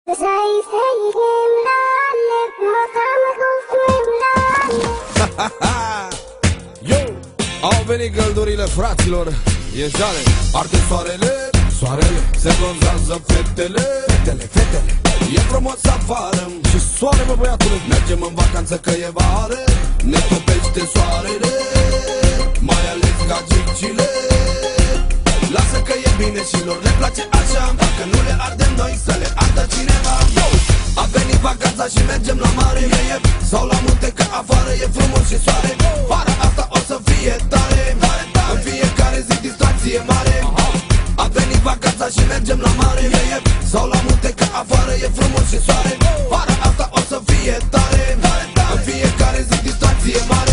Yo, au venit găldurile fraților. E jale, arde soarele, soarele, se bronzează fetele, fetele, fetele. E frumos afară și soare, bă băiatule. Mergem în vacanță că e vară, ne topește soarele, mai ales gagicile. Lasă că e bine și lor le place așa, dacă nu le ardem noi să le ardă cineva. Yo! A venit vacanța și mergem la mare, sau la munte că afară e frumos și soare. Vara asta o să fie tare, în fiecare zi distracție mare. A venit vacanța și mergem la mare, sau la munte că afară e frumos și soare. Vara asta o să fie tare, în fiecare zi distracție mare.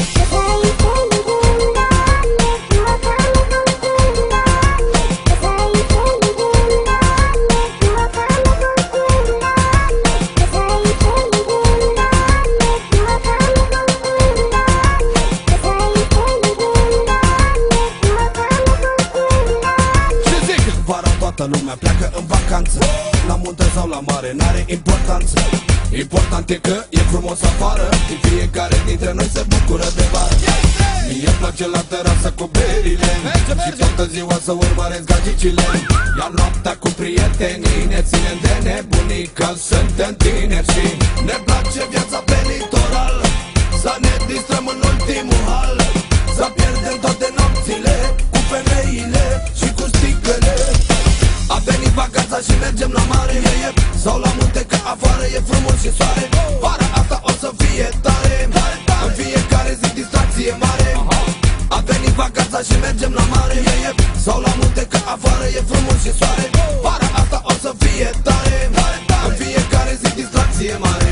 Toată lumea pleacă în vacanță, la munte sau la mare, n-are importanță. Important e că e frumos afară, și fiecare dintre noi se bucură de vară. Mie-mi place la terasă cu berile și toată ziua să urmăresc gagicile. Iar noaptea cu prietenii ne ținem de nebunii, că suntem tineri și ne place viața pe litoral. Să ne distrăm în ultimul hal, să pierdem toate nopțile cu femeile și cu sticlele. A venit vacanța și mergem la mare, sau la munte că afară e frumos și soare. Vara asta o să fie tare, în fiecare zi distracție mare. A venit vacanța și mergem la mare, sau la munte că afară e frumos și soare. Vara asta o să fie tare, în fiecare zi distracție mare.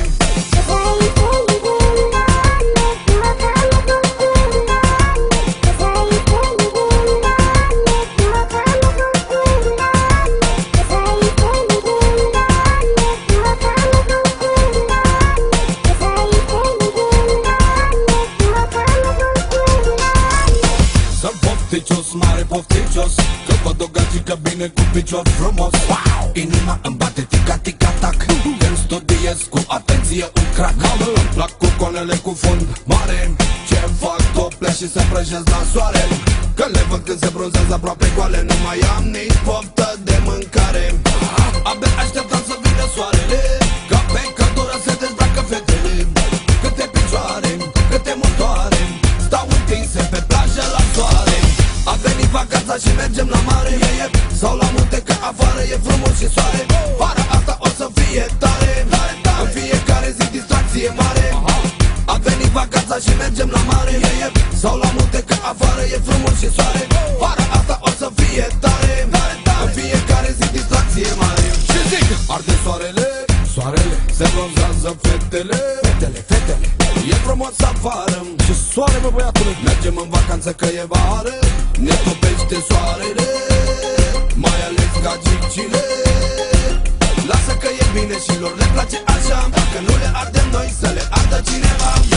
Pofticios, mare pofticios, că văd o gagică bine cu picior frumos. Wow! Inima îmi bate tica-tica-tac, când studiez cu atenție un crack. Îmi plac cuconele cu fund mare, ce-mi fac toplea și se prăjesc la soare. Că le văd când se bronzează aproape goale, nu mai am nici poftă de mâncare. Abia așteptam să vină soarele, ca pe căldură se dezbracă fetele. Câte picioare, câte motoare, stau întinse pe plajă la soare. A venit vacanța și mergem la mare, sau la munte că afară e frumos și soare. Vara asta o să fie tare, în fiecare zi distracție mare. A venit vacanța și mergem la mare, sau la munte că afară e frumos și soare. Vara asta o să fie tare, în fiecare zi distracție mare. Și zic, arde soarele, soarele, se bronzează fetele, fetele, fetele. E frumos afară și soare, bă băiatule. Mergem în vacanță că e vară, ne topește soarele, mai ales gagicile. Lasă că e bine și lor le place așa, dacă nu le ardem noi să le ardă cineva. Yo!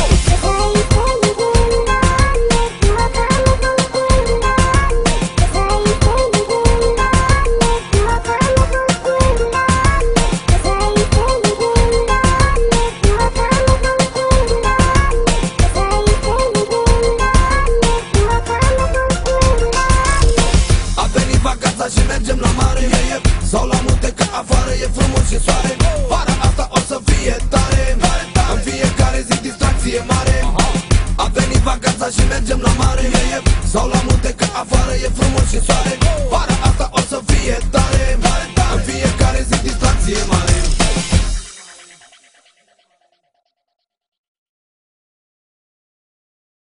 Și mergem la mare, sau la munte că afară e frumos și soare. Vara asta o să fie tare, în fiecare zi distracție mare. A venit vacanța și mergem la mare, sau la munte că afară e frumos și soare. Vara asta o să fie tare.